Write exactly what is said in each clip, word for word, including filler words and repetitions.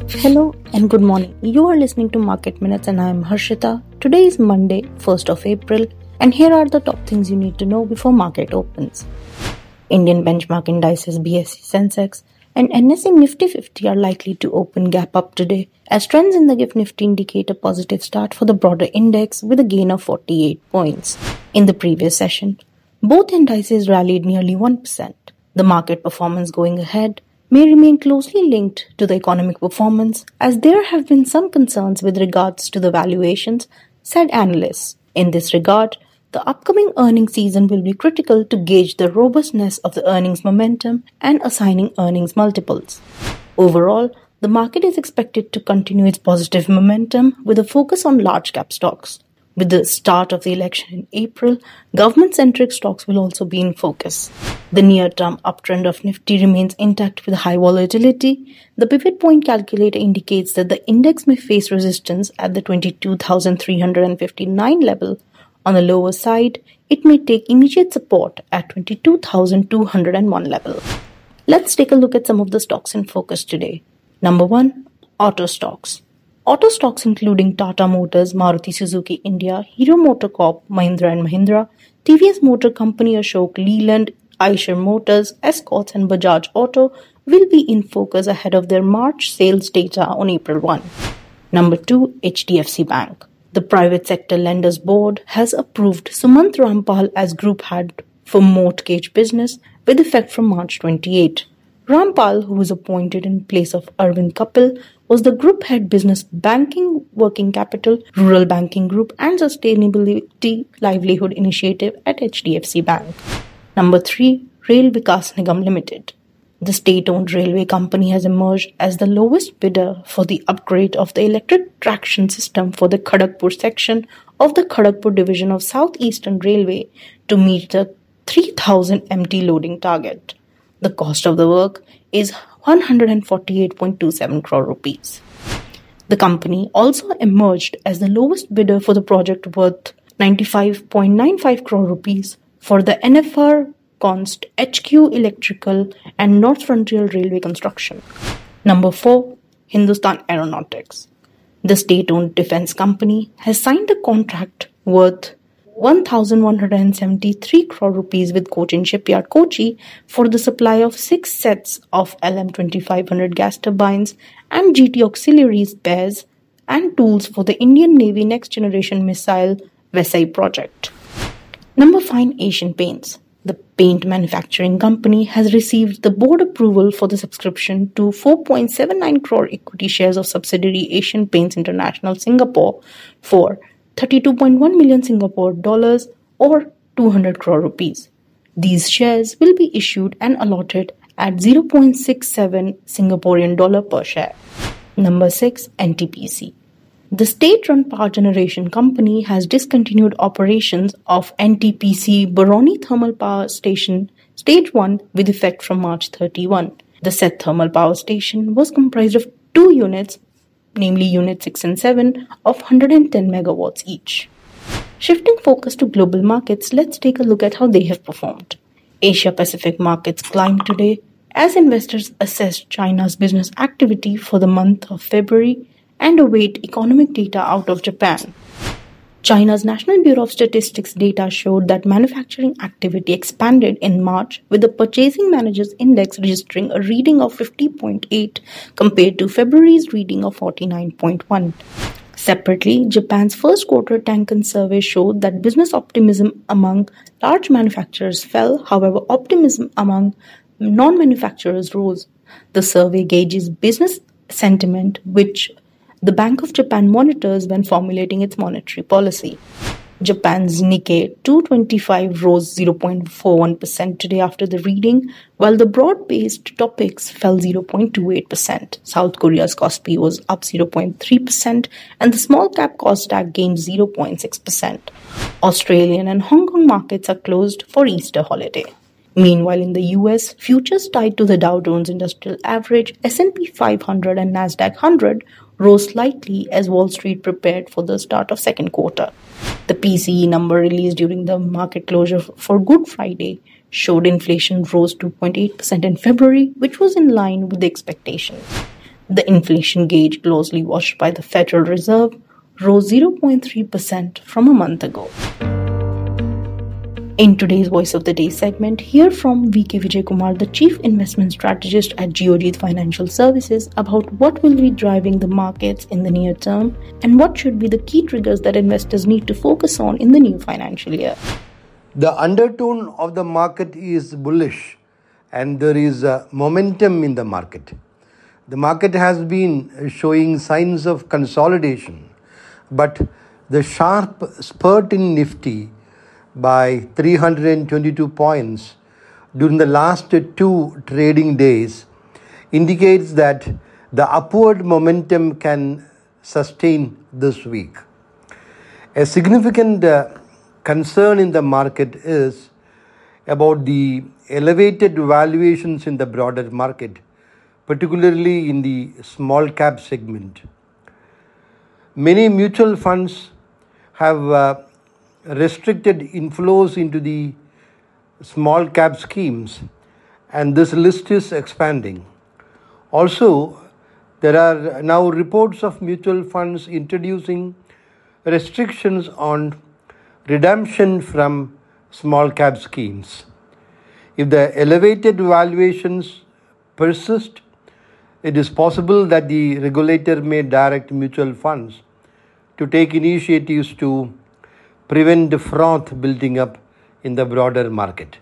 Hello and good morning. You are listening to Market Minutes and I am Harshita. Today is Monday, first of April, and here are the top things you need to know before market opens. Indian benchmark indices B S E Sensex and N S E Nifty fifty are likely to open gap up today as trends in the G I F Nifty indicate a positive start for the broader index with a gain of forty-eight points. In the previous session, both indices rallied nearly one percent. The market performance going ahead may remain closely linked to the economic performance as there have been some concerns with regards to the valuations, said analysts. In this regard, the upcoming earnings season will be critical to gauge the robustness of the earnings momentum and assigning earnings multiples. Overall, the market is expected to continue its positive momentum with a focus on large cap stocks. With the start of the election in April, government-centric stocks will also be in focus. The near-term uptrend of Nifty remains intact with high volatility. The pivot point calculator indicates that the index may face resistance at the twenty-two thousand three hundred fifty-nine level. On the lower side, it may take immediate support at twenty-two thousand two hundred one level. Let's take a look at some of the stocks in focus today. Number one, auto stocks. Auto stocks including Tata Motors, Maruti Suzuki India, Hero MotoCorp, Mahindra and Mahindra, T V S Motor Company, Ashok Leyland, Eicher Motors, Escorts and Bajaj Auto will be in focus ahead of their March sales data on April first. Number two, H D F C Bank. The Private Sector Lenders Board has approved Sumant Rampal as Group Head for Mortgage Business with effect from March twenty-eighth. Rampal, who was appointed in place of Arvind Kapil, was the Group Head Business Banking, Working Capital, Rural Banking Group and Sustainability Livelihood Initiative at H D F C Bank. Number three, Rail Vikas Nigam Limited. The state-owned railway company has emerged as the lowest bidder for the upgrade of the electric traction system for the Kharagpur section of the Kharagpur division of South Eastern Railway to meet the three thousand M T loading target. The cost of the work is one hundred forty-eight point two seven crore rupees. The company also emerged as the lowest bidder for the project worth ninety-five point nine five crore rupees for the N F R Const H Q Electrical and North Frontier Railway construction. Number four, Hindustan Aeronautics. The state-owned defense company has signed a contract worth one thousand one hundred seventy-three crore rupees with Cochin Shipyard Kochi for the supply of six sets of L M twenty-five hundred gas turbines and G T auxiliary spares and tools for the Indian Navy Next Generation Missile Vesai project. Number five, Asian Paints. The paint manufacturing company has received the board approval for the subscription to four point seven nine crore equity shares of subsidiary Asian Paints International Singapore for thirty-two point one million Singapore dollars or two hundred crore rupees. These shares will be issued and allotted at zero point six seven Singaporean dollar per share. Number six, N T P C. The state-run power generation company has discontinued operations of N T P C Baroni Thermal Power Station Stage one with effect from March thirty-first. The said thermal power station was comprised of two units, namely Unit six and seven, of one hundred ten megawatts each. Shifting focus to global markets, let's take a look at how they have performed. Asia Pacific markets climbed today as investors assessed China's business activity for the month of February and await economic data out of Japan. China's National Bureau of Statistics data showed that manufacturing activity expanded in March, with the Purchasing Managers Index registering a reading of fifty point eight compared to February's reading of forty-nine point one. Separately, Japan's first quarter Tankan survey showed that business optimism among large manufacturers fell, however, optimism among non-manufacturers rose. The survey gauges business sentiment, which the Bank of Japan monitors when formulating its monetary policy. Japan's Nikkei two twenty-five rose zero point four one percent today after the reading, while the broad-based topics fell zero point two eight percent. South Korea's Kospi was up zero point three percent and the small-cap Kosdaq gained zero point six percent. Australian and Hong Kong markets are closed for Easter holiday. Meanwhile, in the U S, futures tied to the Dow Jones Industrial Average, S and P five hundred and Nasdaq one hundred rose slightly as Wall Street prepared for the start of second quarter. The P C E number released during the market closure for Good Friday showed inflation rose two point eight percent in February, which was in line with the expectations. The inflation gauge, closely watched by the Federal Reserve, rose zero point three percent from a month ago. In today's Voice of the Day segment, hear from V K Vijay Kumar, the Chief Investment Strategist at Geojit Financial Services, about what will be driving the markets in the near term and what should be the key triggers that investors need to focus on in the new financial year. The undertone of the market is bullish and there is a momentum in the market. The market has been showing signs of consolidation, but the sharp spurt in Nifty by three hundred twenty-two points during the last two trading days indicates that the upward momentum can sustain this week. A significant uh, concern in the market is about the elevated valuations in the broader market, particularly in the small cap segment. Many mutual funds have uh, restricted inflows into the small cap schemes, and this list is expanding. Also, there are now reports of mutual funds introducing restrictions on redemption from small cap schemes. If the elevated valuations persist, it is possible that the regulator may direct mutual funds to take initiatives to prevent the froth building up in the broader market.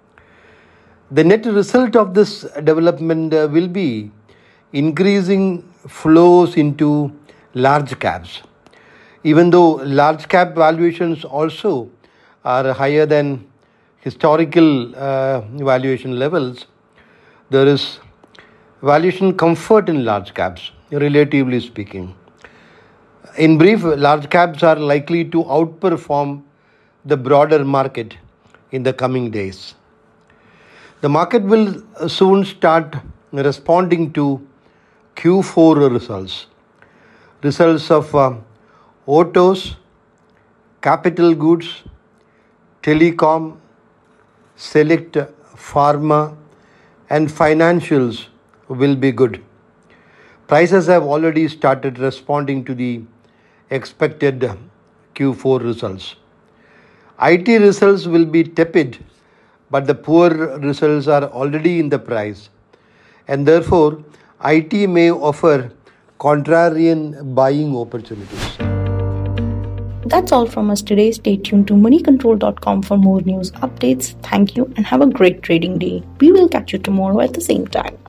The net result of this development uh, will be increasing flows into large caps. Even though large cap valuations also are higher than historical uh, valuation levels, there is valuation comfort in large caps, relatively speaking. In brief, large caps are likely to outperform the broader market in the coming days. The market will soon start responding to Q four results. Results of uh, autos, capital goods, telecom, select pharma, and financials will be good. Prices have already started responding to the expected Q four results. I T results will be tepid, but the poor results are already in the price, and therefore I T may offer contrarian buying opportunities. That's all from us today. Stay tuned to money control dot com for more news updates. Thank you and have a great trading day. We will catch you tomorrow at the same time.